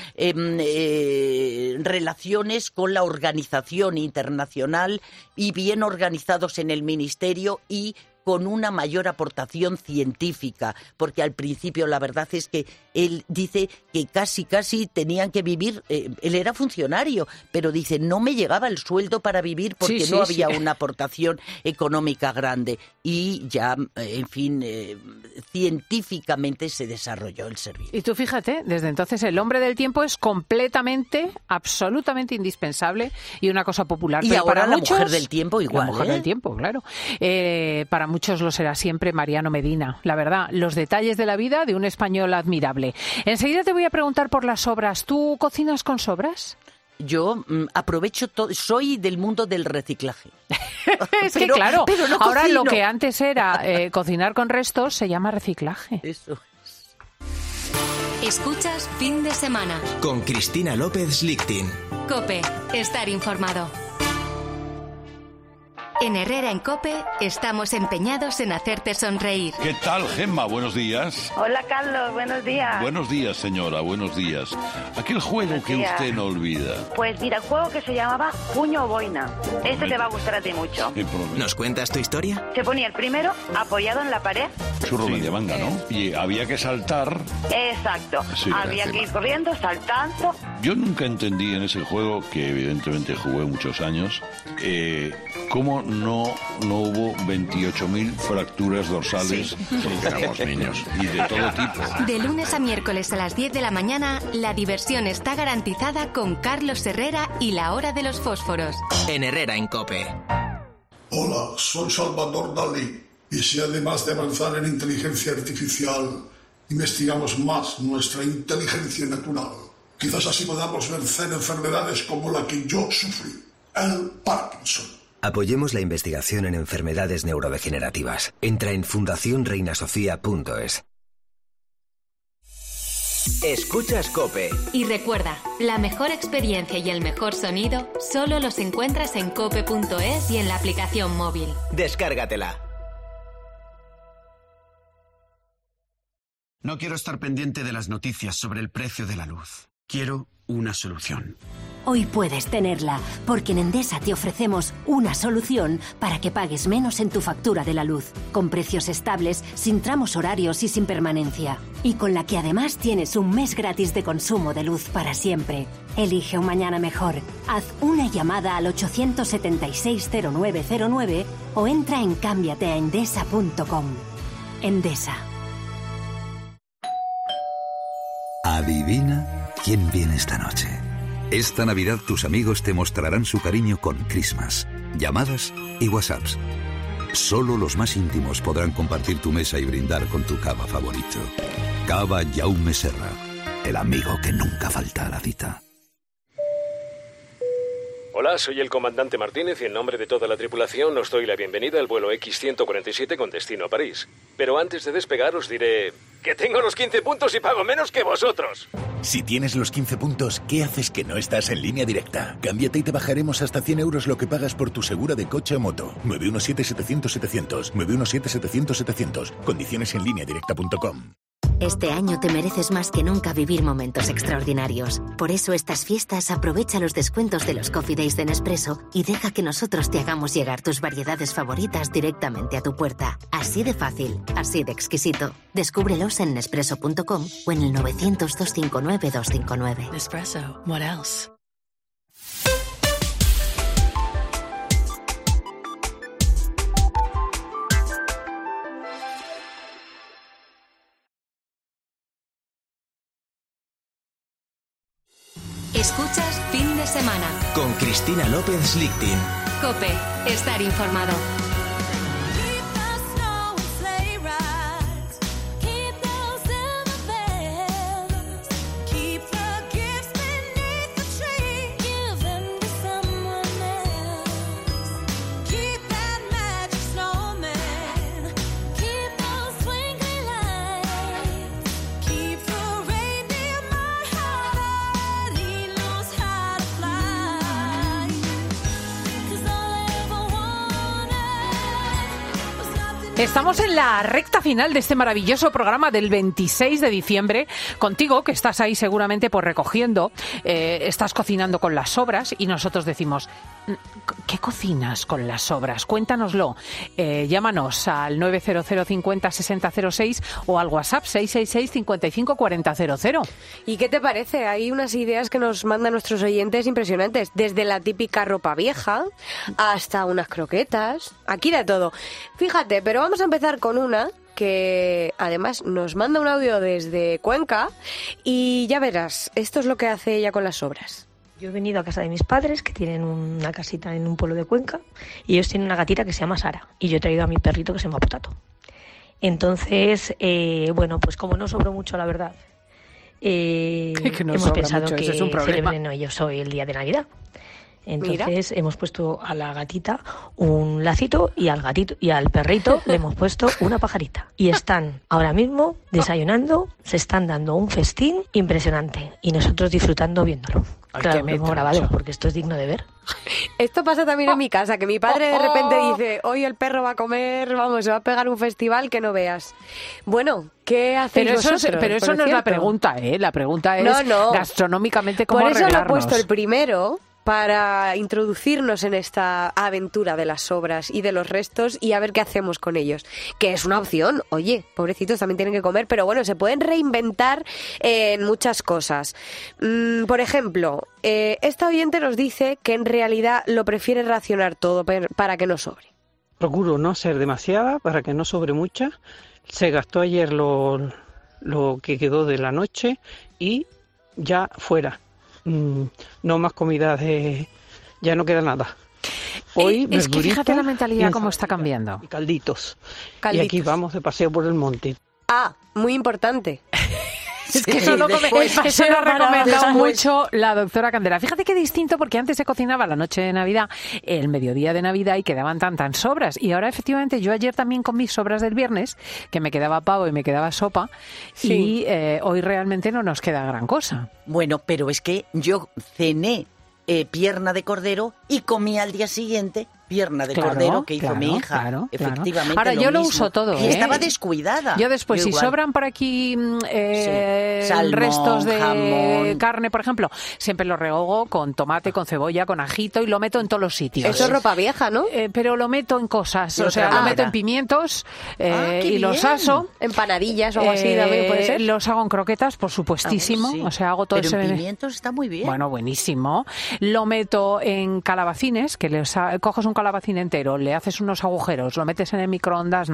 relaciones con la organización internacional y bien organizados en el ministerio, y con una mayor aportación científica, porque al principio la verdad es que él dice que casi tenían que vivir, él era funcionario, pero dice, no me llegaba el sueldo para vivir porque no había una aportación económica grande, y ya, en fin, científicamente se desarrolló el servicio. Y tú fíjate, desde entonces el hombre del tiempo es completamente, absolutamente indispensable y una cosa popular. Y pero ahora para la muchos, mujer del tiempo igual. La mujer del tiempo, claro. Para muchos lo será siempre Mariano Medina. La verdad, los detalles de la vida de un español admirable. Enseguida te voy a preguntar por las sobras. ¿Tú cocinas con sobras? Yo aprovecho todo, soy del mundo del reciclaje. Es que claro, pero no ahora cocino. Lo que antes era cocinar con restos se llama reciclaje. Eso. Escuchas Fin de Semana. Con Cristina López Lichting. COPE. Estar informado. En Herrera en COPE estamos empeñados en hacerte sonreír. ¿Qué tal, Gemma? Buenos días. Hola, Carlos. Buenos días. Buenos días, señora. Buenos días. Aquel juego que usted no olvida. Pues mira, el juego que se llamaba Puño o Boina. Este te va a gustar a ti mucho. ¿Nos cuentas tu historia? Se ponía el primero apoyado en la pared. Churro media manga, ¿no? Y había que saltar. Exacto. Sí, había que ir corriendo, saltando. Yo nunca entendí en ese juego, que evidentemente jugué muchos años, cómo no hubo 28.000 fracturas dorsales porque éramos niños y de todo tipo. De lunes a miércoles a las 10 de la mañana, la diversión está garantizada con Carlos Herrera y la Hora de los Fósforos. En Herrera en COPE. Hola, soy Salvador Dalí. Y si además de avanzar en inteligencia artificial, investigamos más nuestra inteligencia natural, quizás así podamos vencer enfermedades como la que yo sufrí, el Parkinson. Apoyemos la investigación en enfermedades neurodegenerativas. Entra en fundacionreinasofía.es. Escuchas COPE. Y recuerda, la mejor experiencia y el mejor sonido solo los encuentras en cope.es y en la aplicación móvil. Descárgatela. No quiero estar pendiente de las noticias sobre el precio de la luz. Quiero una solución. Hoy puedes tenerla, porque en Endesa te ofrecemos una solución para que pagues menos en tu factura de la luz, con precios estables, sin tramos horarios y sin permanencia. Y con la que además tienes un mes gratis de consumo de luz para siempre. Elige un mañana mejor. Haz una llamada al 876-0909 o entra en cambiateaendesa.com. Endesa. Adivina quién viene esta noche. Esta Navidad tus amigos te mostrarán su cariño con Christmas, llamadas y WhatsApps. Solo los más íntimos podrán compartir tu mesa y brindar con tu cava favorito. Cava Jaume Serra, el amigo que nunca falta a la cita. Hola, soy el comandante Martínez y en nombre de toda la tripulación os doy la bienvenida al vuelo X-147 con destino a París. Pero antes de despegar os diré que tengo los 15 puntos y pago menos que vosotros. Si tienes los 15 puntos, ¿qué haces que no estás en Línea Directa? Cámbiate y te bajaremos hasta 100 euros lo que pagas por tu segura de coche o moto. 917-700-700. 917-700-700. Condiciones en lineadirecta.com. Este año te mereces más que nunca vivir momentos extraordinarios. Por eso estas fiestas aprovecha los descuentos de los Coffee Days de Nespresso y deja que nosotros te hagamos llegar tus variedades favoritas directamente a tu puerta. Así de fácil, así de exquisito. Descúbrelos en Nespresso.com o en el 900-259-259. Nespresso, what else? Escuchas Fin de Semana. Con Cristina López Lichtin. COPE. Estar informado. Estamos en la recta final de este maravilloso programa del 26 de diciembre. Contigo, que estás ahí seguramente pues recogiendo, estás cocinando con las sobras y nosotros decimos, ¿qué cocinas con las sobras? Cuéntanoslo. Llámanos al 900 50 60 06 o al WhatsApp 666 55 40 00. ¿Y qué te parece? Hay unas ideas que nos mandan nuestros oyentes impresionantes. Desde la típica ropa vieja hasta unas croquetas. Aquí de todo. Fíjate, pero vamos a empezar con una que además nos manda un audio desde Cuenca y ya verás, esto es lo que hace ella con las sobras. Yo he venido a casa de mis padres, que tienen una casita en un pueblo de Cuenca, y ellos tienen una gatita que se llama Sara, y yo he traído a mi perrito que se llama Potato. Entonces, bueno, pues como no sobró mucho, la verdad, hemos pensado mucho, que es un celebren ellos hoy el día de Navidad. Entonces hemos puesto a la gatita un lacito y al gatito y al perrito le hemos puesto una pajarita. Y están ahora mismo desayunando, se están dando un festín impresionante y nosotros disfrutando viéndolo. Claro, lo hemos grabado porque esto es digno de ver. Esto pasa también en mi casa, que mi padre de repente dice, hoy el perro va a comer, vamos, se va a pegar un festival que no veas. Bueno, ¿qué hacéis vosotros? Pero eso no es la pregunta, ¿eh? La pregunta es gastronómicamente cómo Por eso arreglarnos. lo he puesto el primero, para introducirnos en esta aventura de las sobras y de los restos y a ver qué hacemos con ellos. Que es una opción, oye, pobrecitos también tienen que comer, pero bueno, se pueden reinventar en muchas cosas. Por ejemplo, esta oyente nos dice que en realidad lo prefiere racionar todo para que no sobre. Procuro no hacer demasiada para que no sobre mucha. Se gastó ayer lo que quedó de la noche y ya fuera. No más comida ya no queda nada. Hoy es que fíjate la mentalidad cómo está cambiando. Y calditos. Y aquí vamos de paseo por el monte. Ah, muy importante. Es que eso lo ha recomendado mucho la doctora Candela. Fíjate qué distinto, porque antes se cocinaba la noche de Navidad, el mediodía de Navidad, y quedaban tan sobras. Y ahora, efectivamente, yo ayer también comí sobras del viernes, que me quedaba pavo y me quedaba sopa, y hoy realmente no nos queda gran cosa. Bueno, pero es que yo cené pierna de cordero y comí al día siguiente pierna de cordero que hizo mi hija. Efectivamente. Ahora yo lo uso todo. Y estaba descuidada. Yo después, si sobran por aquí salmón, restos de jamón, carne, por ejemplo, siempre lo rehogo con tomate, con cebolla, con ajito y lo meto en todos los sitios. Eso es ropa vieja, ¿no? Pero lo meto en cosas. O sea, lo meto en pimientos y los aso. Empanadillas o algo así también puede ser. Los hago en croquetas, por supuestísimo. O sea, hago todo pero ese... en pimientos está muy bien. Bueno, buenísimo. Lo meto en calabacines, que coges un calabacín entero, le haces unos agujeros, lo metes en el microondas,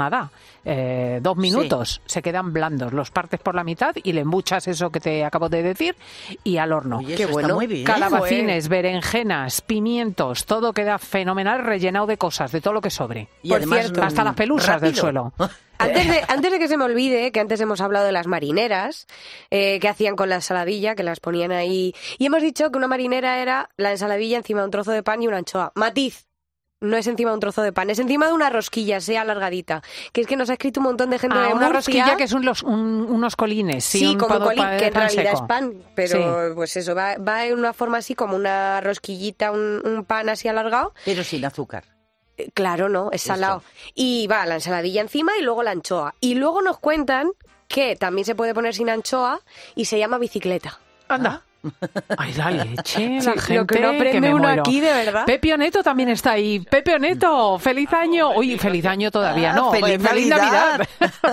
2 minutos, se quedan blandos, los partes por la mitad y le embuchas eso que te acabo de decir y al horno. Oye, qué bueno. Muy bien. Calabacines, berenjenas, pimientos, todo queda fenomenal, rellenado de cosas, de todo lo que sobre. Y además, hasta las pelusas del suelo. Antes de que se me olvide, que antes hemos hablado de las marineras, que hacían con la ensaladilla, que las ponían ahí. Y hemos dicho que una marinera era la ensaladilla encima de un trozo de pan y una anchoa. Matiz. No es encima de un trozo de pan, es encima de una rosquilla, sea alargadita. Que es que nos ha escrito un montón de gente de una Murcia. Rosquilla que son unos colines. Sí, como un colín, que en realidad seco. es pan. Pero pues eso, va en una forma así como una rosquillita, un pan así alargado. Pero sin azúcar. Claro, no, es salado. Y va la ensaladilla encima y luego la anchoa. Y luego nos cuentan que también se puede poner sin anchoa y se llama bicicleta. Anda. Ay, la leche, la gente lo que no aprende que me uno muero. aquí, de verdad. Pepe Oneto también está ahí. Pepe Oneto, feliz año. Uy, feliz año todavía, no. Feliz Navidad.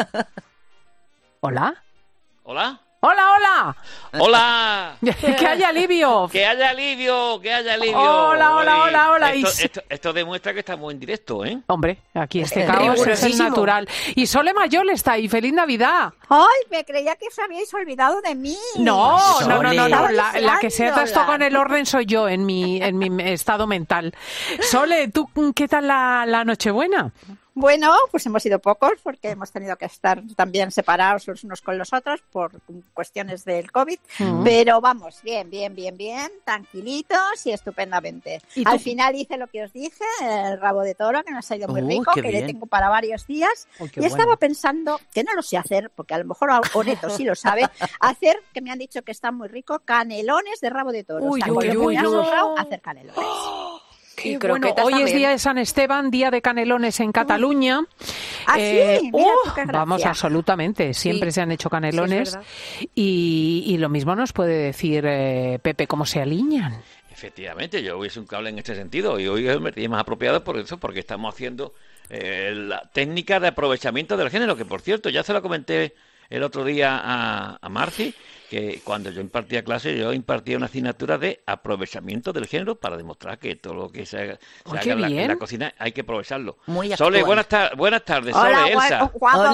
¿Hola? ¿Hola? ¡Hola, hola! ¡Hola! ¡Que haya alivio! ¡Que haya alivio! ¡Que haya alivio! ¡Hola, hola, hola, hola! Esto demuestra que estamos en directo, ¿eh? Hombre, aquí este caos es el natural. Y Sole Mayol está ahí. ¡Feliz Navidad! ¡Ay! Me creía que os habíais olvidado de mí. No. La que se atascó con el orden soy yo en mi estado mental. Sole, ¿tú qué tal la Nochebuena? Bueno, pues hemos sido pocos porque hemos tenido que estar también separados los unos con los otros por cuestiones del COVID, pero vamos, bien, tranquilitos y estupendamente. Al final hice lo que os dije, el rabo de toro, que nos ha ido muy rico, que le tengo para varios días, y estaba pensando, que no lo sé hacer, porque a lo mejor Oneto sí lo sabe, hacer, que me han dicho que está muy rico, canelones de rabo de toro. Me ha sobrado hacer canelones. Y bueno, hoy también es día de San Esteban, día de canelones en Cataluña. Sí, vamos, absolutamente. Siempre se han hecho canelones. Sí, y lo mismo nos puede decir Pepe, cómo se aliñan. Efectivamente, yo hubiese un cable en este sentido y hoy es el día más apropiado por eso, porque estamos haciendo la técnica de aprovechamiento del género, que por cierto, ya se lo comenté el otro día a Marci, que cuando yo impartía clases, yo impartía una asignatura de aprovechamiento del género para demostrar que todo lo que se haga en la cocina hay que aprovecharlo. Muy Sole, buenas tardes. Hola, Sole, Elsa.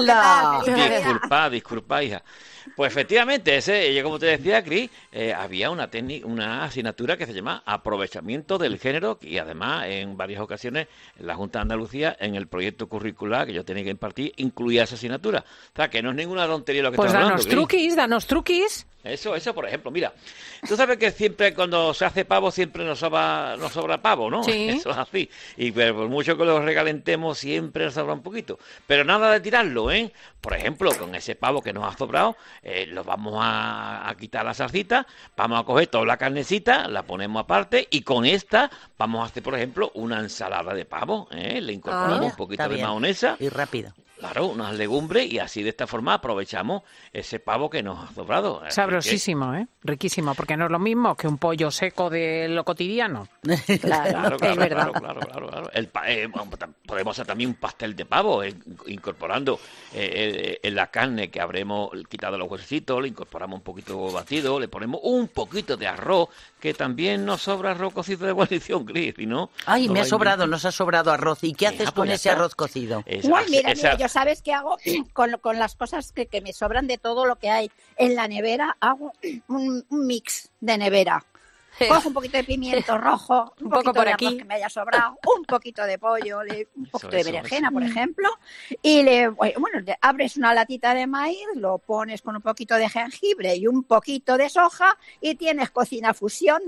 Hola. Disculpa, hija. Pues efectivamente, como te decía, Cris, había una asignatura que se llama aprovechamiento del género y además en varias ocasiones la Junta de Andalucía en el proyecto curricular que yo tenía que impartir incluía esa asignatura. O sea, que no es ninguna tontería lo que estamos hablando. Pues danos truquis. Eso, por ejemplo, mira, tú sabes que siempre cuando se hace pavo siempre nos sobra pavo, ¿no? Sí. Eso es así. Y por mucho que lo recalentemos siempre nos sobra un poquito. Pero nada de tirarlo, ¿eh? Por ejemplo, con ese pavo que nos ha sobrado, lo vamos a quitar la salsita, vamos a coger toda la carnecita, la ponemos aparte y con esta vamos a hacer, por ejemplo, una ensalada de pavo, ¿eh? Le incorporamos un poquito de mayonesa. Y rápido. Claro, unas legumbres y así de esta forma aprovechamos ese pavo que nos ha sobrado. Sabrosísimo, ¿eh? Riquísimo, porque no es lo mismo que un pollo seco de lo cotidiano. Claro, es verdad. Claro. Podemos hacer también un pastel de pavo, incorporando en la carne que habremos quitado los huesecitos, le incorporamos un poquito batido, le ponemos un poquito de arroz, que también nos sobra arroz cocido de guarnición, Cris, ¿no? Ay, nos ha sobrado arroz. ¿Y qué haces con ese arroz cocido? Mira, yo sabes qué hago con las cosas que me sobran de todo lo que hay en la nevera. Hago un mix de nevera. Cojo un poquito de pimiento rojo, un poco por aquí que me haya sobrado, un poquito de pollo, un poquito de berenjena, por ejemplo, y abres una latita de maíz, lo pones con un poquito de jengibre y un poquito de soja y tienes cocina fusión.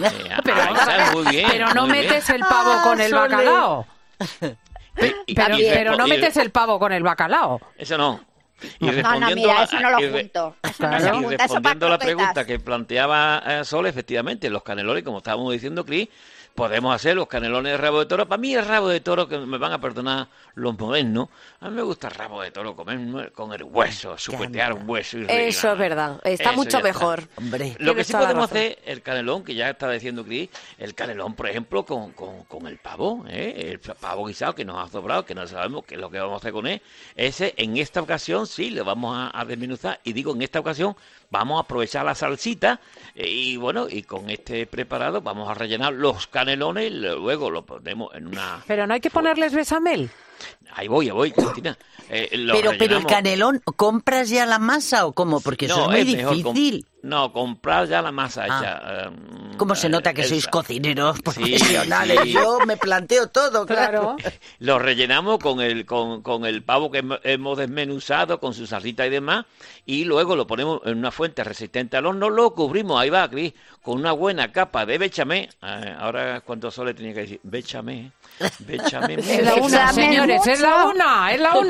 Pero no metes el pavo con el bacalao. Pero no metes el pavo con el bacalao. Eso no. Y eso no lo junto. Y respondiendo a la pregunta que planteaba Sol, efectivamente, los canelones, como estábamos diciendo, Cris, podemos hacer los canelones de rabo de toro. Para mí el rabo de toro, que me van a perdonar los modernos, a mí me gusta el rabo de toro, comer con el hueso, chupetear un hueso. Eso es verdad, está mucho mejor. Hombre, lo que sí podemos hacer, el canelón, que ya está diciendo Cris, el canelón, por ejemplo, con el pavo, el pavo guisado que nos ha sobrado, que no sabemos qué es lo que vamos a hacer con él. Ese, en esta ocasión, sí, lo vamos a desmenuzar, y digo, en esta ocasión, vamos a aprovechar la salsita, y con este preparado vamos a rellenar los canelones, y luego lo ponemos en una... Pero no hay que ponerles bechamel. Ahí voy, Cristina. Pero el canelón, ¿compras ya la masa o cómo? Porque eso es muy difícil. Comprar ya la masa hecha. ¿Cómo se nota que sois cocineros profesionales? Sí. Yo me planteo todo, claro. Lo rellenamos con el pavo que hemos desmenuzado, con su salsita y demás, y luego lo ponemos en una fuente resistente al horno, lo cubrimos, ahí va, Cris, con una buena capa de bechamel. Ahora, ¿cuántos soles tenía que decir? Bechamel. Es la una, señores, es la una.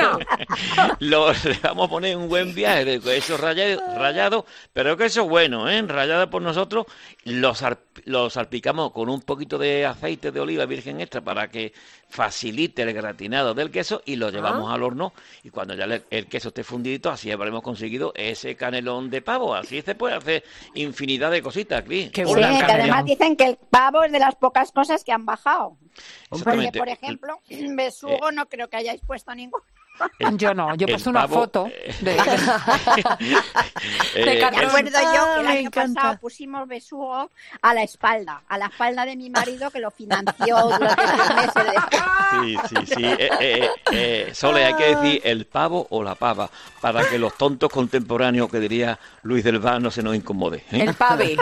Le vamos a poner un buen viaje de queso rallado, pero queso bueno, rallado por nosotros. Lo salpicamos con un poquito de aceite de oliva virgen extra para que facilite el gratinado del queso y lo llevamos al horno, y cuando ya el queso esté fundidito, así habremos conseguido ese canelón de pavo. Así se puede hacer infinidad de cositas, Cris. Que además dicen que el pavo es de las pocas cosas que han bajado. Porque, por ejemplo, besugo no creo que hayáis puesto ninguno. Yo no, yo he puesto una foto de Me acuerdo yo que el año pasado pusimos besugo a la espalda de mi marido, que lo financió durante 3 meses. Sí. Sole, hay que decir el pavo o la pava, para que los tontos contemporáneos, que diría Luis del Val, no se nos incomode. El pave.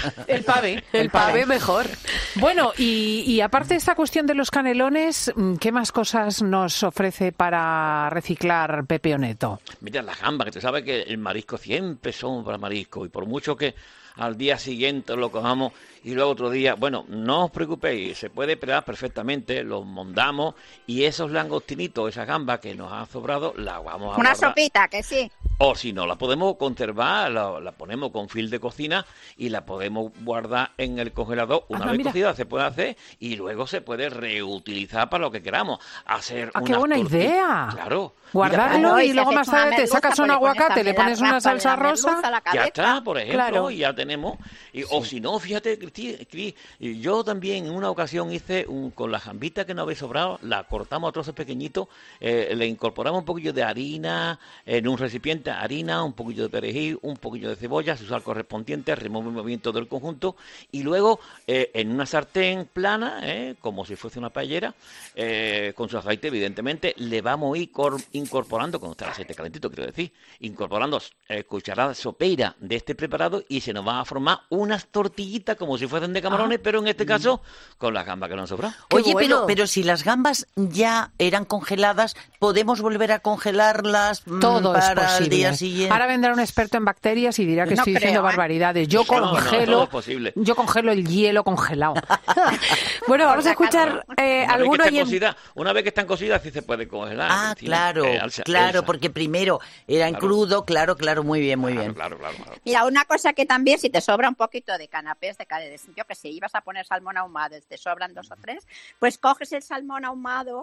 El pave mejor. Bueno, y aparte de esta cuestión de los canelones, ¿qué más cosas nos ofrece para reciclar Pepe Oneto? Mira, la gamba, que tú sabes que el marisco siempre son para marisco, y por mucho que al día siguiente lo cojamos y luego otro día, no os preocupéis, se puede preparar perfectamente, los mondamos, y esos langostinitos, esa gamba que nos ha sobrado, la vamos a una guardar. Sopita, que sí. O si no, la podemos conservar, la ponemos con fil de cocina y la podemos guardar en el congelador. Una vez cocida se puede hacer, y luego se puede reutilizar para lo que queramos. Hacer ¡qué buena idea! Claro. Guardarlo y luego más tarde te sacas un aguacate, le pones una salsa rosa. Ya está, por ejemplo, claro. Y ya tenemos. O si no, fíjate, Cris, yo también en una ocasión hice con la jambita que nos había sobrado, la cortamos a trozos pequeñitos, le incorporamos un poquillo de harina en un recipiente, un poquillo de perejil, un poquillo de cebolla, su sal correspondiente, removemos bien todo el conjunto, y luego en una sartén plana, como si fuese una paellera, con su aceite, evidentemente, le vamos a ir incorporando, cuando está el aceite calentito, quiero decir, incorporando cucharadas sopeira de este preparado, y se nos van a formar unas tortillitas como si fuesen de camarones, pero en este caso con las gambas que nos sobran. Oye, pero si las gambas ya eran congeladas, ¿podemos volver a congelarlas todo para el día siguiente? Ahora vendrá un experto en bacterias y dirá que estoy diciendo barbaridades. Yo congelo, yo congelo el hielo congelado. Bueno, vamos a escuchar alguno. Una vez que están cocidas, sí se puede congelar. Claro, porque primero era en crudo, claro, muy bien. Claro. Mira, una cosa que también, si te sobra un poquito de canapés, yo que sé, ibas a poner salmón ahumado, te sobran 2 o 3, pues coges el salmón ahumado,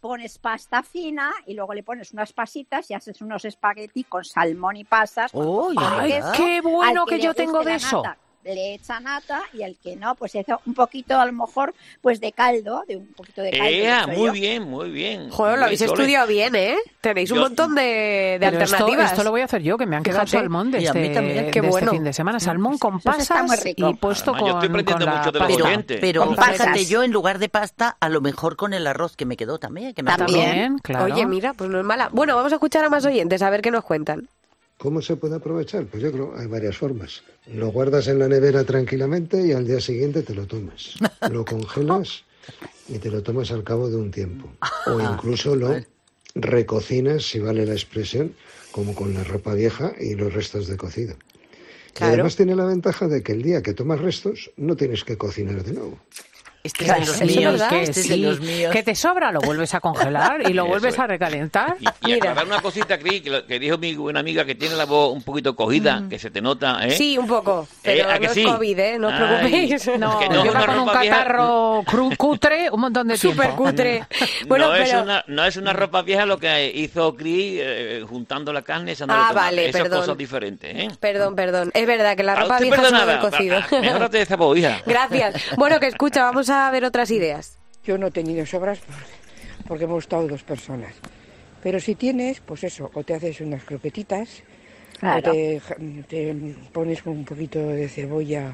pones pasta fina y luego le pones unas pasitas y haces unos espagueti con salmón y pasas. ¡Ay, qué bueno que yo tengo de eso! Le echa nata y el que no, pues hace un poquito, a lo mejor, pues de caldo, de un poquito de caldo. Muy bien, muy bien. Joder, lo habéis estudiado bien, ¿eh? Tenéis un montón de alternativas. Esto lo voy a hacer yo, que me han quedado salmón de este fin de semana. Salmón con pasas y puesto con... Yo estoy aprendiendo mucho de los oyentes. Pero fíjate, yo en lugar de pasta, a lo mejor con el arroz que me quedó también. También, claro. Oye, mira, pues no es mala. Bueno, vamos a escuchar a más oyentes, a ver qué nos cuentan. ¿Cómo se puede aprovechar? Pues yo creo que hay varias formas. Lo guardas en la nevera tranquilamente y al día siguiente te lo tomas. Lo congelas y te lo tomas al cabo de un tiempo. O incluso lo recocinas, si vale la expresión, como con la ropa vieja y los restos de cocido. Claro. Y además tiene la ventaja de que el día que tomas restos no tienes que cocinar de nuevo. Este es de los míos. Que te sobra, lo vuelves a congelar y lo vuelves a recalentar. Y aclarar una cosita, Cris, que dijo mi buena amiga, que tiene la voz un poquito cogida, que se te nota, ¿eh? Sí, un poco, pero no es COVID, ¿eh? No os preocupéis. No, lleva con un catarro cutre un montón de tiempo. Súper cutre. Bueno, no es una ropa vieja lo que hizo Cris, juntando la carne, vale, esas perdón. cosas diferentes, ¿eh? Perdón. Es verdad que la ropa vieja es el cocido. Mejórate de esa voz, hija. Gracias. Bueno, que escucha, vamos a ver otras ideas. Yo no he tenido sobras porque hemos estado 2 personas. Pero si tienes, pues eso, o te haces unas croquetitas, claro. O te pones un poquito de cebolla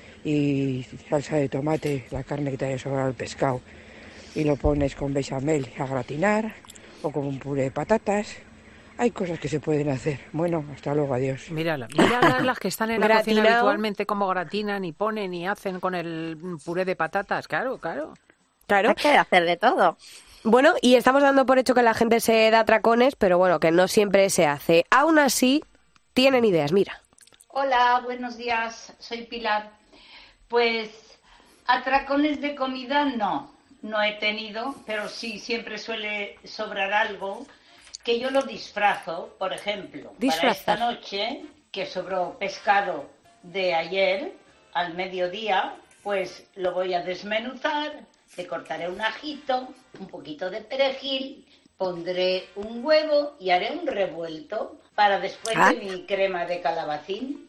y salsa de tomate, la carne que te haya sobrado al pescado, y lo pones con bechamel a gratinar, o con un puré de patatas. Hay cosas que se pueden hacer. Bueno, hasta luego, adiós. Mírala las que están en la cocina habitualmente, como gratinan y ponen y hacen con el puré de patatas. Claro. Hay que hacer de todo. Bueno, y estamos dando por hecho que la gente se da atracones, pero bueno, que no siempre se hace. Aún así, tienen ideas, mira. Hola, buenos días, soy Pilar. Pues atracones de comida no he tenido, pero sí, siempre suele sobrar algo que yo lo disfrazo, por ejemplo, para esta noche, que sobró pescado de ayer al mediodía, pues lo voy a desmenuzar, le cortaré un ajito, un poquito de perejil, pondré un huevo y haré un revuelto para después de mi crema de calabacín.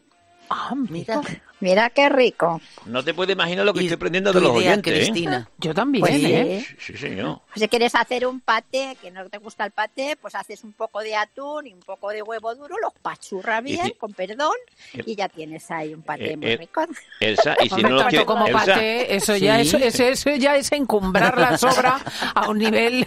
Mira qué rico. No te puedes imaginar lo que estoy aprendiendo de los oyentes, Cristina. ¿eh? Yo también, pues Sí, señor. Si quieres hacer un paté, que no te gusta el paté, pues haces un poco de atún y un poco de huevo duro, los pachurras bien, con perdón, y ya tienes ahí un paté muy rico. Elsa, y si no lo quieres... como paté, eso ya es encumbrar la sobra a un nivel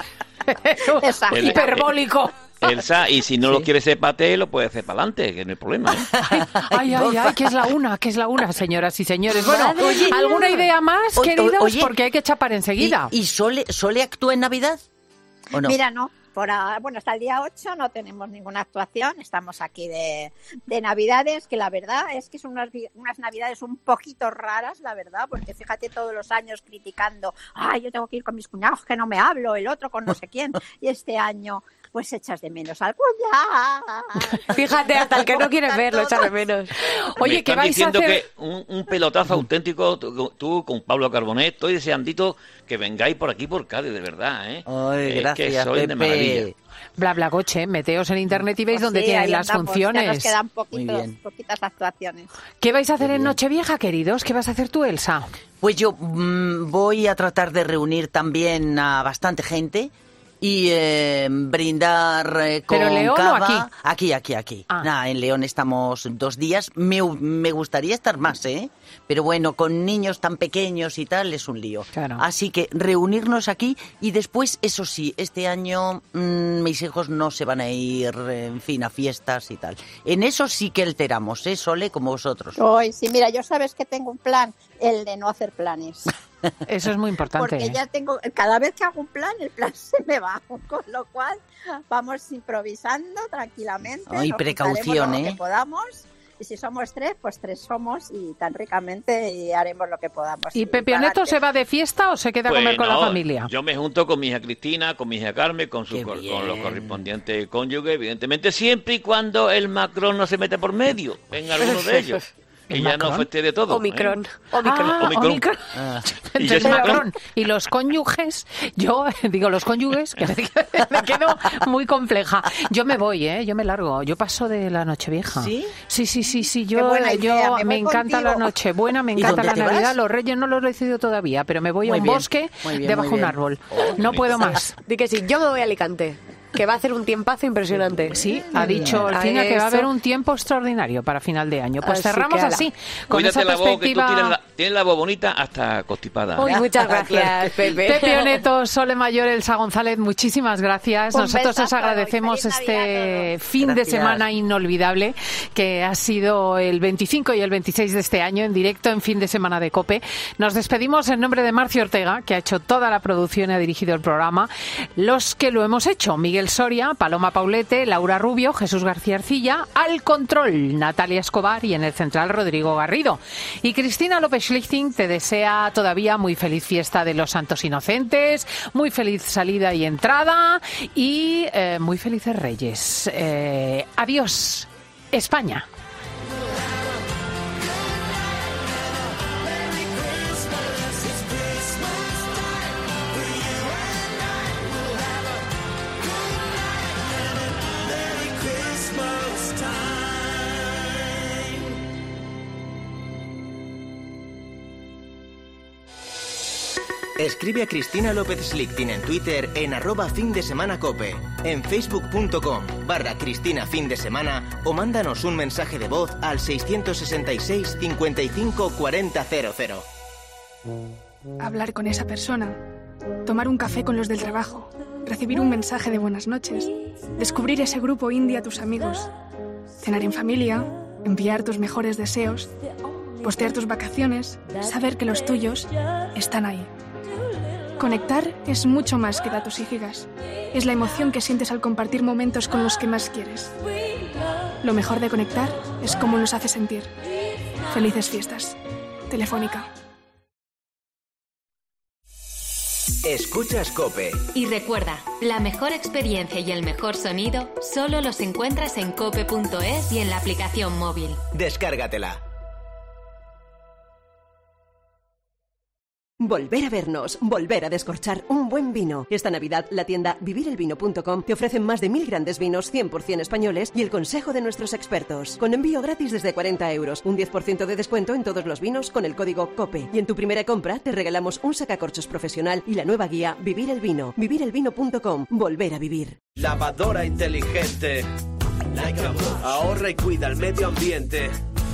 hiperbólico. Elsa, y si no lo quieres hacer paté, lo puedes hacer para adelante, que no hay problema, ¿eh? Ay, que es la una, señoras y señores. Bueno, ¿alguna idea más, queridos? Porque hay que chapar enseguida. ¿Y Sole actúa en Navidad o no? Mira, no. Hasta el día 8 no tenemos ninguna actuación. Estamos aquí de Navidades, que la verdad es que son unas Navidades un poquito raras, la verdad, porque fíjate todos los años criticando, yo tengo que ir con mis cuñados que no me hablo, el otro con no sé quién, y este año pues echas de menos al cuñado. Fíjate, hasta el que no quieres verlo echas de menos. Oye, ¿qué vais a hacer? Que un pelotazo auténtico, tú con Pablo Carbonet, estoy deseandito que vengáis por aquí por Cádiz, de verdad, ¿eh? Ay, gracias, que sois de maravilla. Blablagoche, meteos en internet y veis dónde tienen las funciones. Ya nos quedan poquitas actuaciones. ¿Qué vais a hacer en Nochevieja, queridos? ¿Qué vas a hacer tú, Elsa? Pues yo voy a tratar de reunir también a bastante gente y brindar con ¿Pero en León cava. o aquí? Aquí. En León estamos 2 días. Me gustaría estar más, ¿eh? Pero bueno, con niños tan pequeños y tal es un lío. Claro. Así que reunirnos aquí y después, eso sí, este año mis hijos no se van a ir, en fin, a fiestas y tal. En eso sí que alteramos, ¿eh, Sole? Como vosotros. Ay, sí, mira, yo sabes que tengo un plan, el de no hacer planes. Eso es muy importante. Porque ya cada vez que hago un plan, el plan se me va. Con lo cual, vamos improvisando tranquilamente. Ay, precaución, lo que podamos. Y si somos 3, pues 3 somos y tan ricamente y haremos lo que podamos. ¿Y Pepioneto se va de fiesta o se queda a comer con la familia? Yo me junto con mi hija Cristina, con mi hija Carmen, con los correspondientes cónyuges, evidentemente, siempre y cuando el Macron no se mete por medio en alguno de ellos. Y ya no fue de todo. Omicron. Omicron. Y, y los cónyuges, yo digo los cónyuges, que me quedo muy compleja. Yo me voy, yo me largo. Yo paso de la Nochevieja. ¿Sí? Sí. Yo me encanta la Nochebuena, me encanta la Navidad. vas? Los Reyes no los he decidido todavía, pero me voy a un bosque debajo de un árbol. No puedo más. Di que sí, yo me voy a Alicante. Que va a hacer un tiempazo impresionante. Sí, ha dicho Alcina que va a haber un tiempo extraordinario para final de año. Pues así cerramos así, con Cuídate esa la voz, que tú perspectiva. tienes la voz bonita hasta constipada. Uy, muchas gracias, Pepe. Pepe Oneto, Sole Mayor, Elsa González, muchísimas gracias. Un Nosotros os besazo agradecemos y feliz Navidad este a todos. fin de Gracias. semana inolvidable que ha sido el 25 y el 26 de este año en directo en Fin de Semana de COPE. Nos despedimos en nombre de Marcio Ortega, que ha hecho toda la producción y ha dirigido el programa. Los que lo hemos hecho, Miguel Soria, Paloma Paulete, Laura Rubio, Jesús García Arcilla, al control Natalia Escobar y en el central Rodrigo Garrido. Y Cristina López Schlichting te desea todavía muy feliz fiesta de los Santos Inocentes, muy feliz salida y entrada y muy felices Reyes. Adiós, España. Escribe a Cristina López Schlichting en Twitter en @findesemanacope, en facebook.com/Cristina Fin de Semana o mándanos un mensaje de voz al 666 55 40 00. Hablar con esa persona, tomar un café con los del trabajo, recibir un mensaje de buenas noches, descubrir ese grupo indie a tus amigos, cenar en familia, enviar tus mejores deseos, postear tus vacaciones, saber que los tuyos están ahí. Conectar es mucho más que datos y gigas. Es la emoción que sientes al compartir momentos con los que más quieres. Lo mejor de conectar es cómo nos hace sentir. Felices fiestas. Telefónica. Escuchas COPE. Y recuerda, la mejor experiencia y el mejor sonido solo los encuentras en cope.es y en la aplicación móvil. Descárgatela. Volver a vernos, volver a descorchar un buen vino. Esta Navidad, la tienda vivirelvino.com te ofrece más de 1000 grandes vinos 100% españoles y el consejo de nuestros expertos. Con envío gratis desde 40 €, un 10% de descuento en todos los vinos con el código COPE. Y en tu primera compra te regalamos un sacacorchos profesional y la nueva guía Vivir el Vino. Vivirelvino.com, volver a vivir. Lavadora inteligente. Ahorra y cuida el medio ambiente.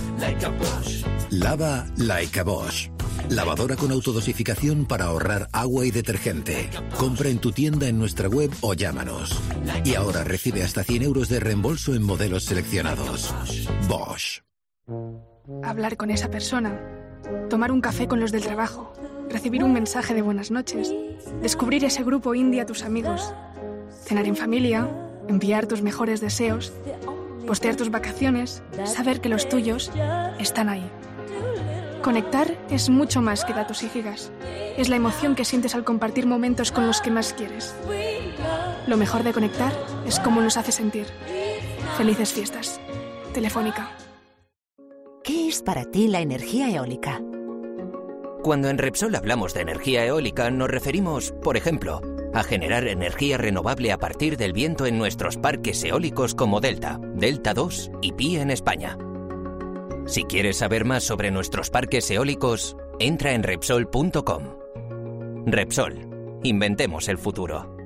Lava Like a Bosch. Lavadora con autodosificación para ahorrar agua y detergente. Compra en tu tienda, en nuestra web o llámanos. Y ahora recibe hasta 100 € de reembolso en modelos seleccionados. Bosch. Hablar con esa persona, tomar un café con los del trabajo, recibir un mensaje de buenas noches, descubrir ese grupo indie a tus amigos, cenar en familia, enviar tus mejores deseos, postear tus vacaciones, saber que los tuyos están ahí. Conectar es mucho más que datos y gigas. Es la emoción que sientes al compartir momentos con los que más quieres. Lo mejor de conectar es cómo nos hace sentir. Felices fiestas. Telefónica. ¿Qué es para ti la energía eólica? Cuando en Repsol hablamos de energía eólica nos referimos, por ejemplo, a generar energía renovable a partir del viento en nuestros parques eólicos como Delta, Delta 2 y Pi en España. Si quieres saber más sobre nuestros parques eólicos, entra en Repsol.com. Repsol, inventemos el futuro.